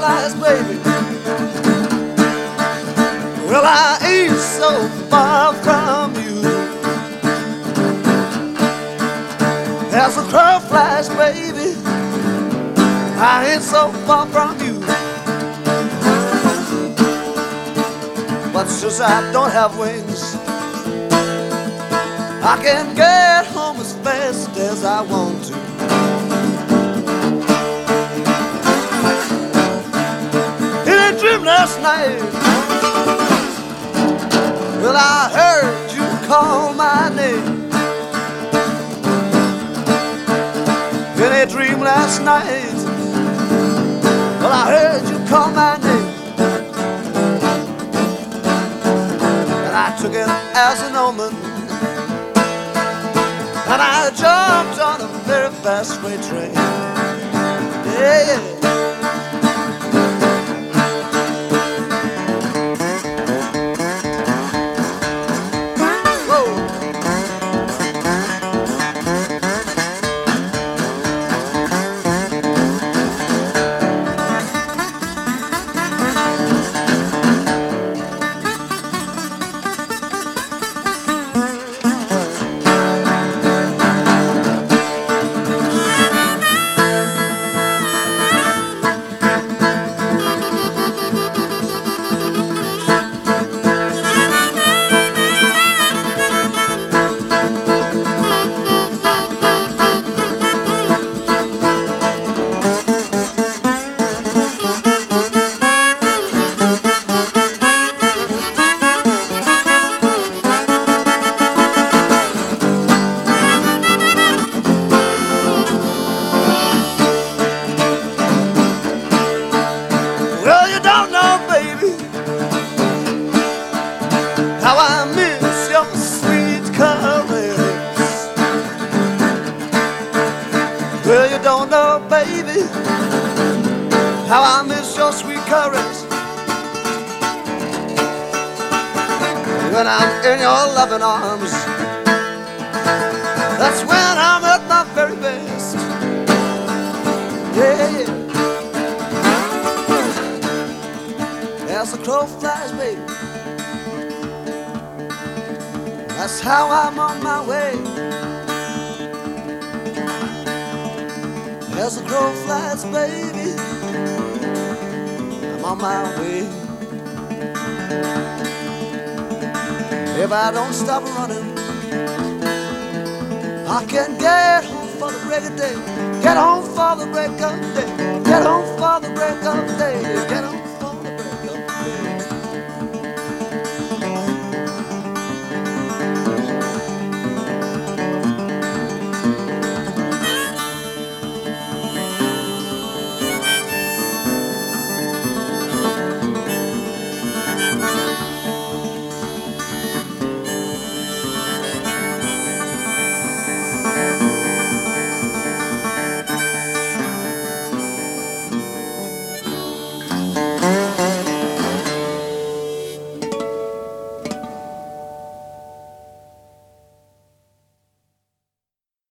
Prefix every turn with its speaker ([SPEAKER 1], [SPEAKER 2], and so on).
[SPEAKER 1] flies, baby. Well, I ain't so far from you. As the crow flies, baby, I ain't so far from you. But since I don't have wings, I can get home as fast as I want to. In a dream last night, well, I heard you call my name. In a dream last night, well, I heard you call my name. And I took it as an omen, and I jumped on a very fast freight train. Yeah, yeah. How I miss your sweet caress. Well, you don't know, baby, how I miss your sweet caress. When I'm in your loving arms, that's when I'm at my very best. Yeah, yeah. As the crow flies, baby, that's how I'm on my way. As the crow flies, baby, I'm on my way. If I don't stop running, I can get home for the break of day. Get home for the break of day. Get home for the break of day.